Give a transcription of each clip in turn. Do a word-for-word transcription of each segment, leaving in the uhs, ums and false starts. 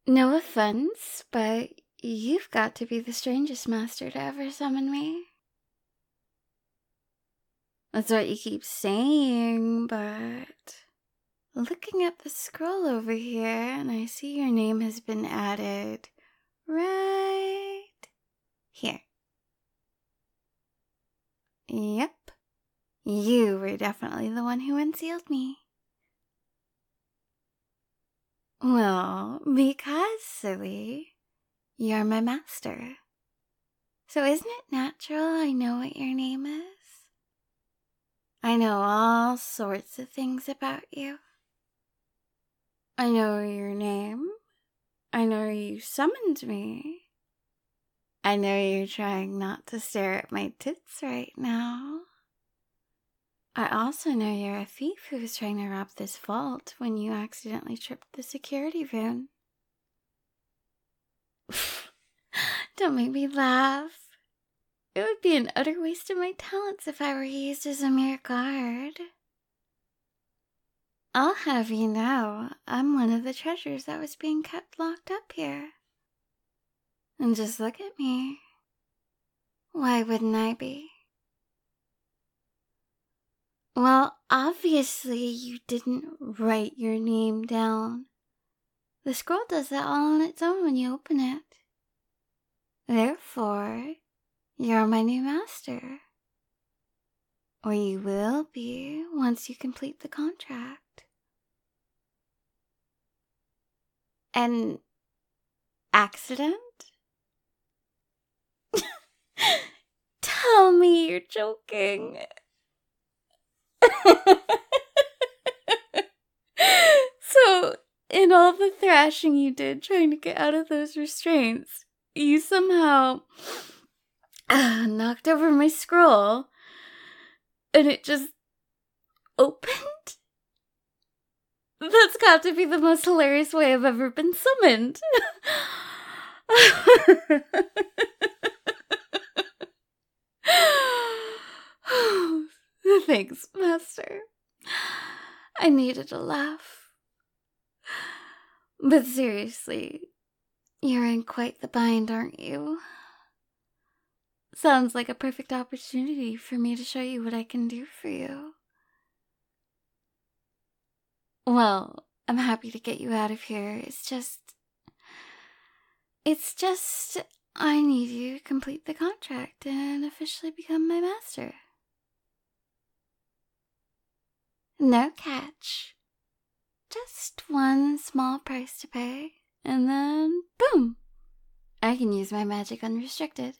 No offense, but you've got to be the strangest master to ever summon me. That's what you keep saying, but looking at the scroll over here, and I see your name has been added right here. Yep, you were definitely the one who unsealed me. Well, because, silly, you're my master. So isn't it natural I know what your name is? I know all sorts of things about you. I know your name. I know you summoned me. I know you're trying not to stare at my tits right now. I also know you're a thief who was trying to rob this vault when you accidentally tripped the security rune. Don't make me laugh. It would be an utter waste of my talents if I were used as a mere guard. I'll have you know, I'm one of the treasures that was being kept locked up here. And just look at me. Why wouldn't I be? Well, obviously you didn't write your name down. The scroll does that all on its own when you open it. Therefore, you're my new master. Or you will be once you complete the contract. An accident? Tell me you're joking. So, in all the thrashing you did trying to get out of those restraints, you somehow uh, knocked over my scroll, and it just opened? That's got to be the most hilarious way I've ever been summoned. Thanks, Master. I needed a laugh. But seriously, you're in quite the bind, aren't you? Sounds like a perfect opportunity for me to show you what I can do for you. Well, I'm happy to get you out of here. It's just... It's just... I need you to complete the contract and officially become my master. No catch. Just one small price to pay, and then boom! I can use my magic unrestricted.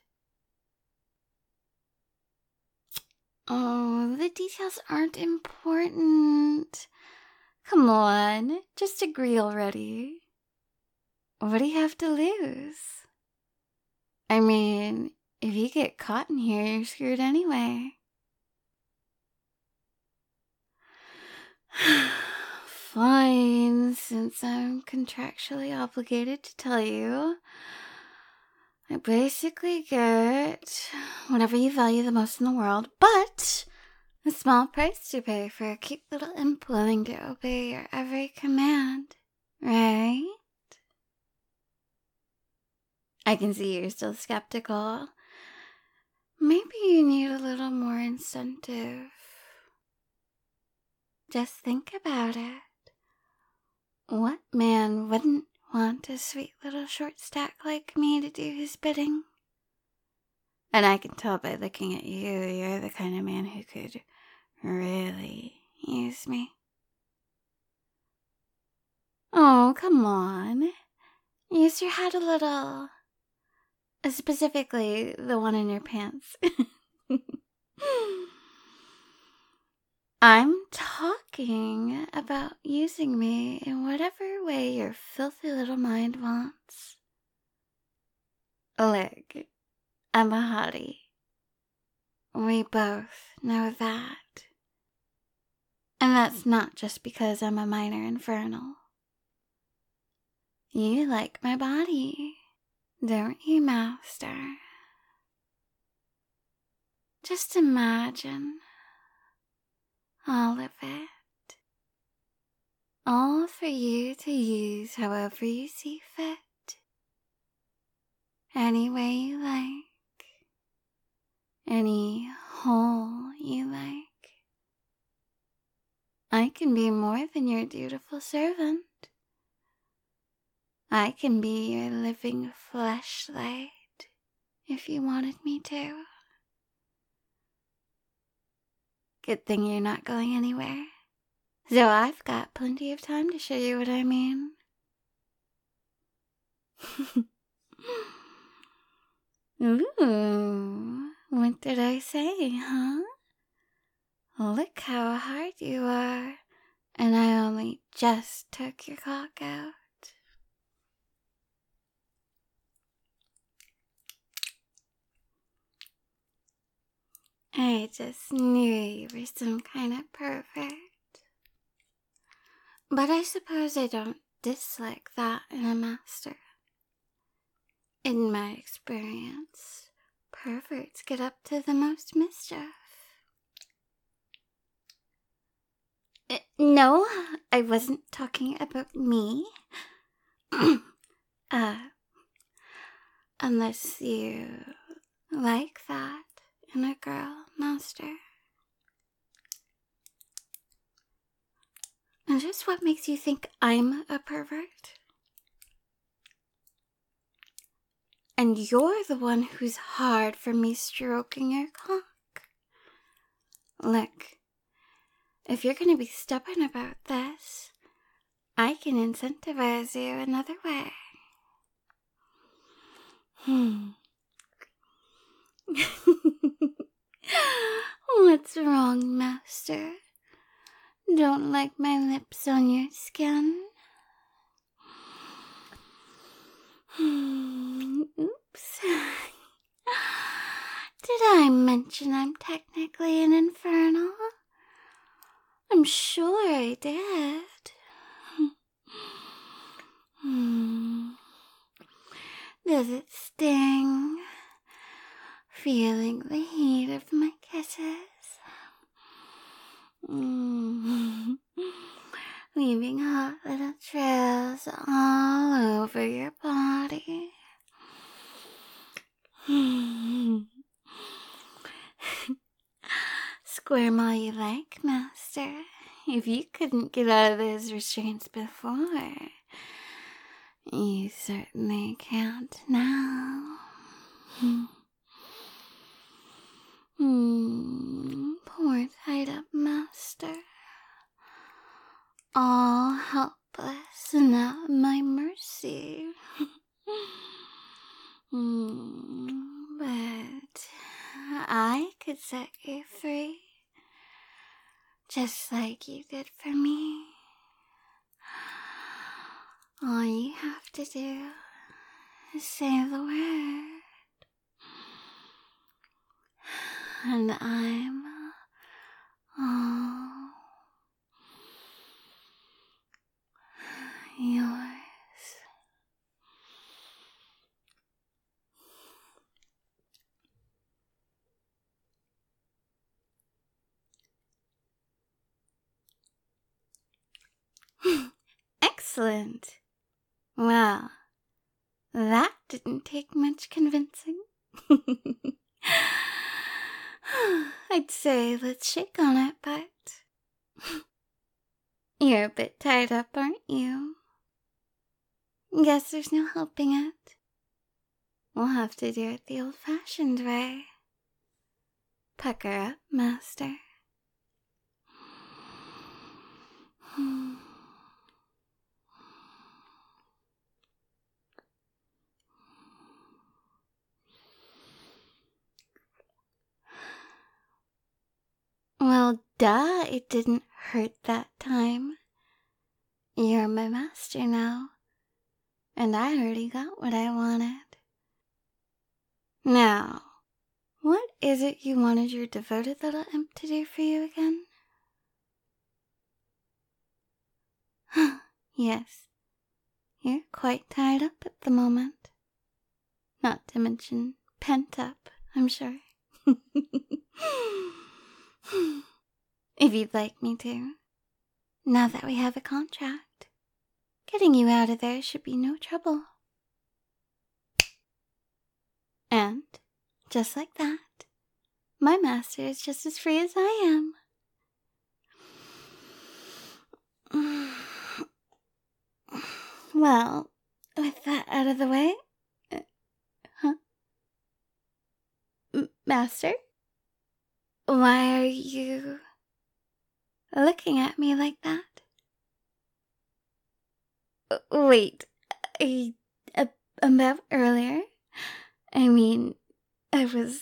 Oh, the details aren't important. Come on, just agree already. What do you have to lose? I mean, if you get caught in here, you're screwed anyway. Fine, since I'm contractually obligated to tell you, I basically get whatever you value the most in the world, but a small price to pay for a cute little imp willing to obey your every command, right? I can see you're still skeptical. Maybe you need a little more incentive. Just think about it. What man wouldn't want a sweet little short stack like me to do his bidding? And I can tell by looking at you, you're the kind of man who could really use me. Oh, come on. Use your head a little. Specifically, the one in your pants. I'm talking about using me in whatever way your filthy little mind wants. Look, I'm a hottie. We both know that. And that's not just because I'm a minor infernal. You like my body, don't you, Master? Just imagine all of it. All for you to use however you see fit. any way you like, any hole you like. I can be more than your dutiful servant. I can be your living fleshlight if you wanted me to. Good thing you're not going anywhere, so I've got plenty of time to show you what I mean. Ooh, what did I say, huh? Look how hard you are, and I only just took your cock out. I just knew you were some kind of pervert. But I suppose I don't dislike that in a master. In my experience, perverts get up to the most mischief. Uh, no, I wasn't talking about me. uh, unless you like that in a girl, master. And just what makes you think I'm a pervert? And you're the one who's hard for me stroking your cock. Look, if you're gonna be stubborn about this, I can incentivize you another way. Hmm. What's wrong, master? Don't like my lips on your skin? Oops. Did I mention I'm technically an infernal? I'm sure I did. Does it sting? Feeling the heat of my kisses? Mm. Leaving hot little trails all over your body. Squirm all you like, master. If you couldn't get out of those restraints before, you certainly can't now. Mm, poor tied-up master. All helpless and at my mercy. mm, but I could set you free, just like you did for me. All you have to do is say the word, and I'm all yours. Excellent. Well, that didn't take much convincing. I'd say let's shake on it, but you're a bit tied up, aren't you? Guess there's no helping it. We'll have to do it the old-fashioned way. Pucker up, master. Well, duh, it didn't hurt that time. You're my master now, and I already got what I wanted. Now, what is it you wanted your devoted little imp to do for you again? Yes, you're quite tied up at the moment. Not to mention pent up, I'm sure. If you'd like me to, now that we have a contract, getting you out of there should be no trouble. And, just like that, my master is just as free as I am. Well, with that out of the way... Huh? M- Master? Why are you looking at me like that? Wait, I, uh, about earlier? I mean, I was...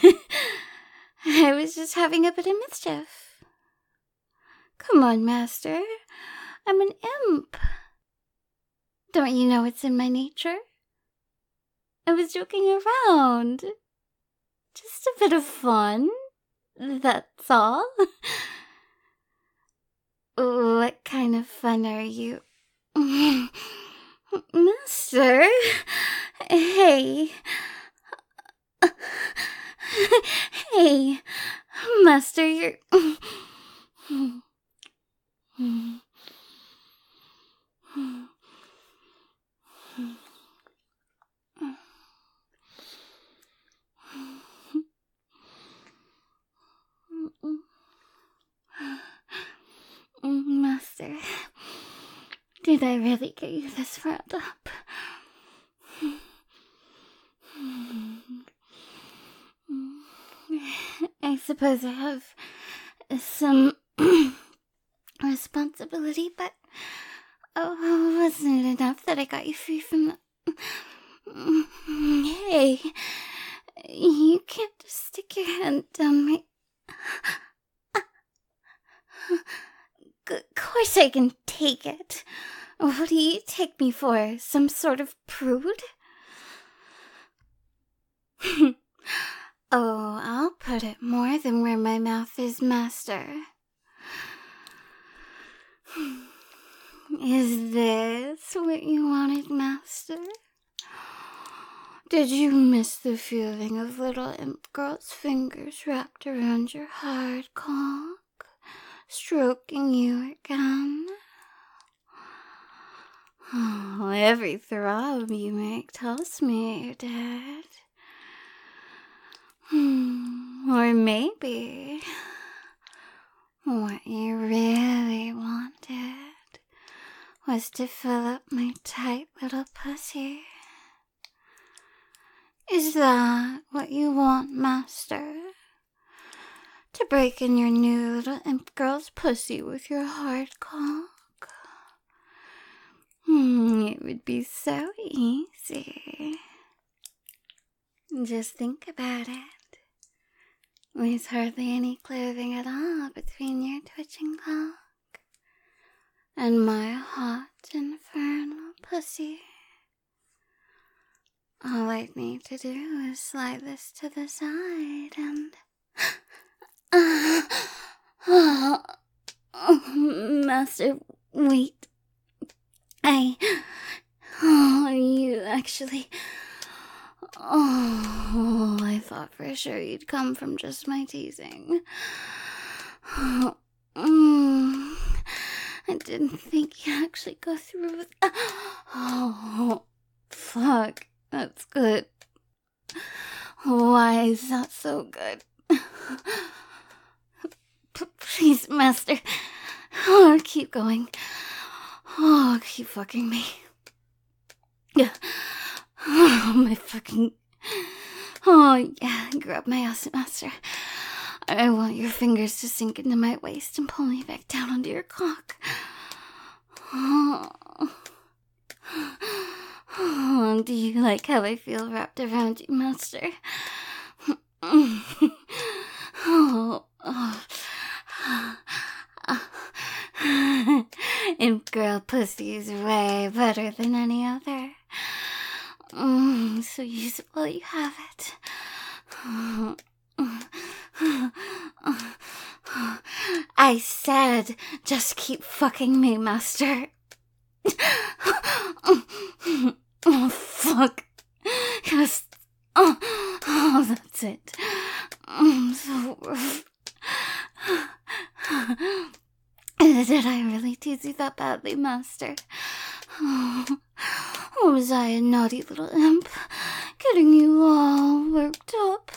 I was just having a bit of mischief. Come on, Master. I'm an imp. Don't you know it's in my nature? I was joking around. Just a bit of fun. That's all. What kind of fun are you? Master? Hey. Hey. Master, you're... Master, did I really get you this round up? I suppose I have some responsibility, but oh, wasn't it enough that I got you free from the... Hey, you can't just stick your hand down my... Of course I can take it. What do you take me for? Some sort of prude? Oh, I'll put it more than where my mouth is, Master. Is this what you wanted, Master? Did you miss the feeling of little imp girl's fingers wrapped around your hard cock, stroking you again? Oh, every throb you make tells me you did. Hmm, or maybe what you really wanted was to fill up my tight little pussy. Is that what you want, Master? To break in your new little imp girl's pussy with your hard cock? Hmm, it would be so easy. Just think about it. There's hardly any clothing at all between your twitching cock and my hot infernal pussy. All I need to do is slide this to the side and... oh, Master, wait. I... Oh, you actually... Oh, I thought for sure you'd come from just my teasing. Oh, mm, I didn't think you'd actually go through with... Oh, fuck. That's good. Why is that so good? P- please, Master. Oh, keep going. Oh, keep fucking me. Oh, my fucking... Oh, yeah, grab my ass, Master. I want your fingers to sink into my waist and pull me back down onto your cock. Oh. Oh, do you like how I feel wrapped around you, Master? Oh, oh. Imp girl pussy is way better than any other. Mm, so use it while you have it. I said, just keep fucking me, Master. Oh, fuck. Yes. Oh, oh, that's it. I'm so rough. Did I really tease you that badly, Master? Oh, or was I a naughty little imp? getting you all worked up.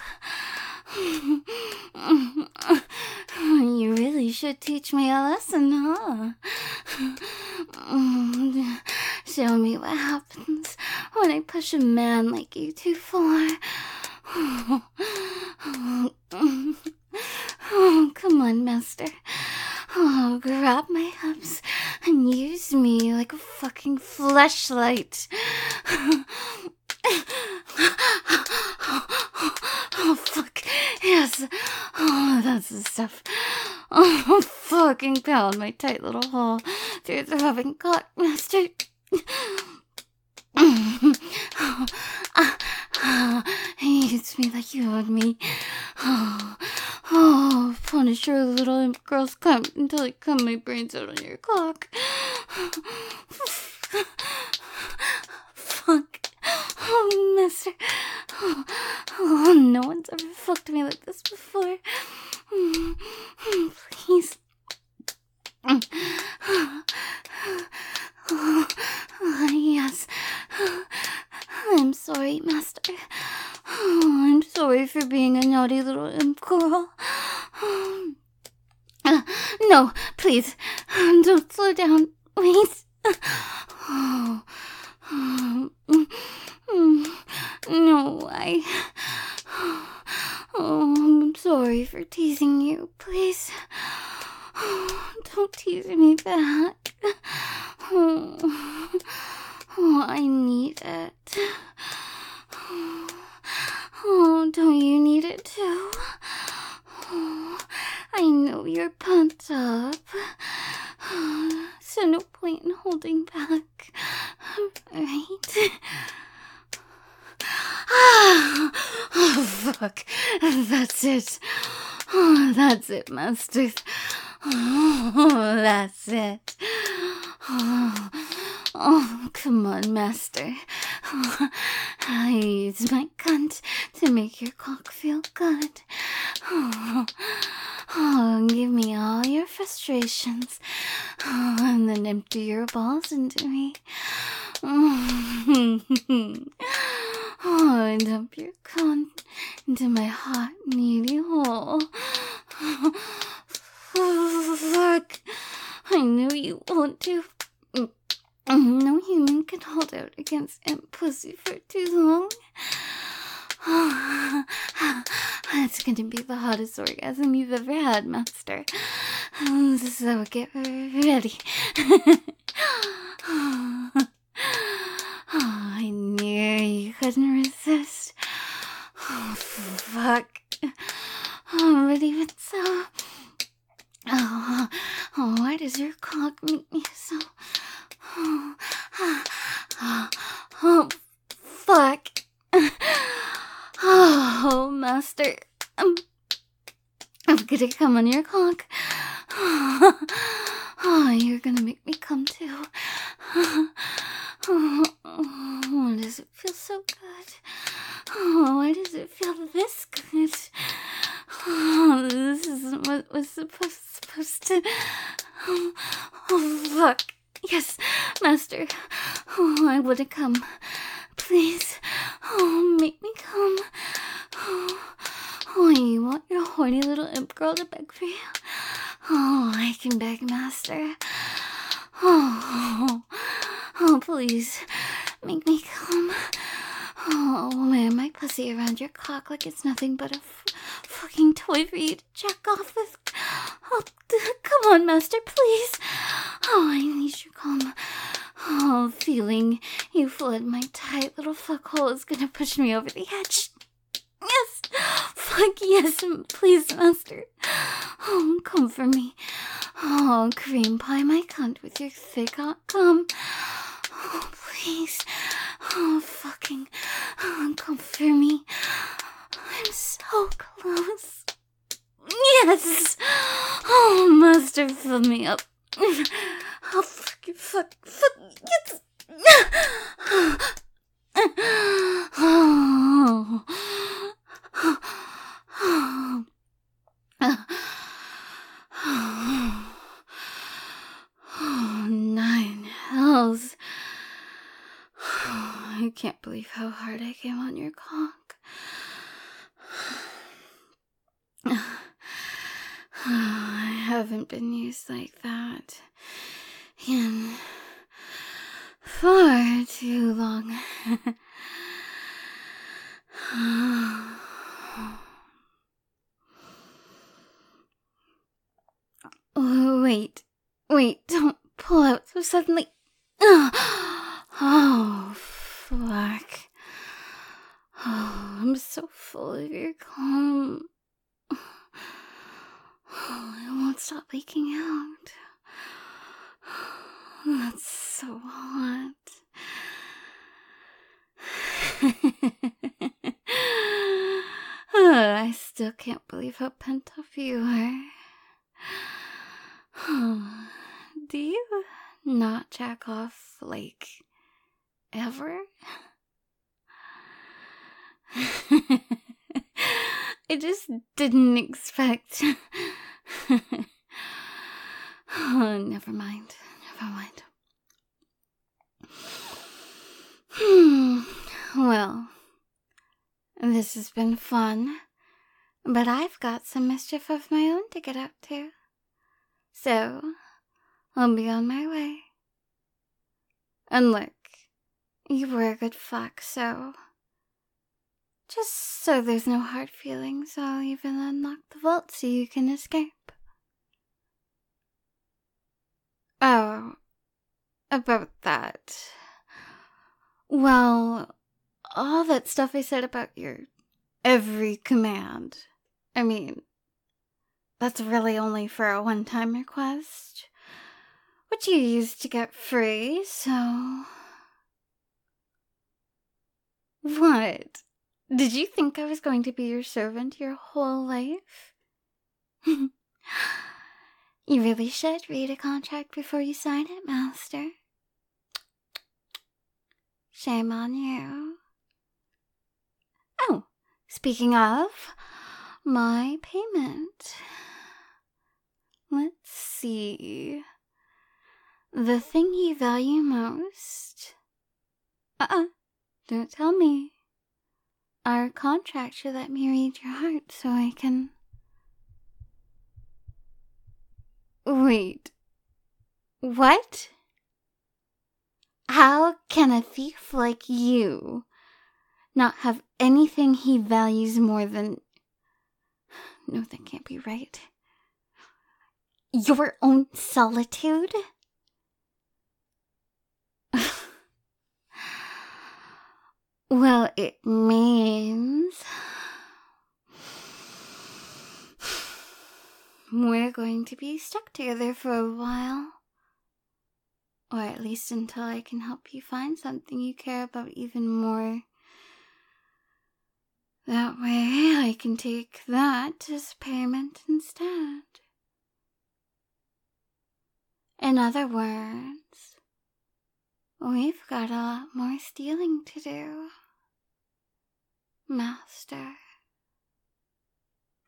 You really should teach me a lesson, huh? Show me what happens when I push a man like you too far. Oh, come on, master. Oh, grab my hips and use me like a fucking fleshlight. Oh, fuck. Yes. Oh, that's the stuff. Oh, fucking pound my tight little hole through the rubbing cock, master. Use me like you owed me. Oh, oh, punish your little imp girl's cunt until I cum my brains out on your cock. Fuck. Oh, master. Oh, oh, no one's ever fucked me like this before. Please. Oh, yes. I'm sorry, master. Oh, I'm sorry for being a naughty little imp girl. Uh, no, please. Don't slow down. Please. Oh, oh, no, I... Oh, I'm sorry for teasing you. Please. Oh, don't tease me back. Oh, oh, I need it. Oh, don't you need it too? Oh, I know you're pumped up. So no point in holding back. Right? Oh, fuck. That's it. Oh, that's it, master. Oh, that's it. Oh, oh, come on, master. Oh, I use my cunt to make your cock feel good. Oh, oh, give me all your frustrations. Oh, and then empty your balls into me. Oh, oh, and dump your cunt into my hot, needy hole. Oh, fuck. I knew you won't do. No human can hold out against imp pussy for too long. Oh, it's gonna be the hottest orgasm you've ever had, master. So get ready. Oh, I knew you couldn't resist. Oh, fuck. Oh, but even so... Oh, oh, why does your cock make me so... Oh, oh, oh, fuck. Oh, master. I'm, I'm gonna come on your cock. Oh, you're gonna make me come too. Oh, why does it feel so good? Oh, why does it feel this good? Oh, this isn't what was supposed, supposed to... Oh, oh, fuck. Yes, master. Oh, I wanna come. Please. Oh, make me come. Oh, oh, you want your horny little imp girl to beg for you? Oh, I can beg, master. Oh, oh, please. Make me come. Oh, wear my pussy around your cock like it's nothing but a f- fucking toy for you to jack off with. Oh, come on, master, please. Oh, I need your calm. Oh, feeling you flood my tight little fuckhole is gonna push me over the edge. Yes, fuck yes, please, master. Oh, come for me. Oh, cream pie my cunt with your thick hot cum. Oh, please. Oh, fucking, oh, come for me. I'm so close. Yes. Oh, master, fill me up. Oh, fucking fuck, fuck, yes. Oh, oh, oh, nine hells. I can't believe how hard I came on your cock. I haven't been used like that in far too long. Oh, wait, wait, don't pull out so suddenly. Oh, fuck. Oh, I'm so full of your cum. I won't stop leaking out. That's so hot. I still can't believe how pent up you are. Do you not jack off, like, ever? I just didn't expect. Oh, never mind. Never mind. Hmm. Well, this has been fun, but I've got some mischief of my own to get up to. So, I'll be on my way. And look, you were a good fuck, so just so there's no hard feelings, I'll even unlock the vault so you can escape. Oh, about that. Well, all that stuff I said about your every command. I mean, that's really only for a one-time request, which you used to get free, so... What? Did you think I was going to be your servant your whole life? You really should read a contract before you sign it, Master. Shame on you. Oh, speaking of, my payment. Let's see. The thing you value most. Uh-uh, don't tell me. Our contract should let me read your heart so I can... Wait. What? How can a thief like you not have anything he values more than... No, that can't be right. Your own solitude? Well, it means... we're going to be stuck together for a while. Or at least until I can help you find something you care about even more. That way I can take that as payment instead. In other words, we've got a lot more stealing to do, Master.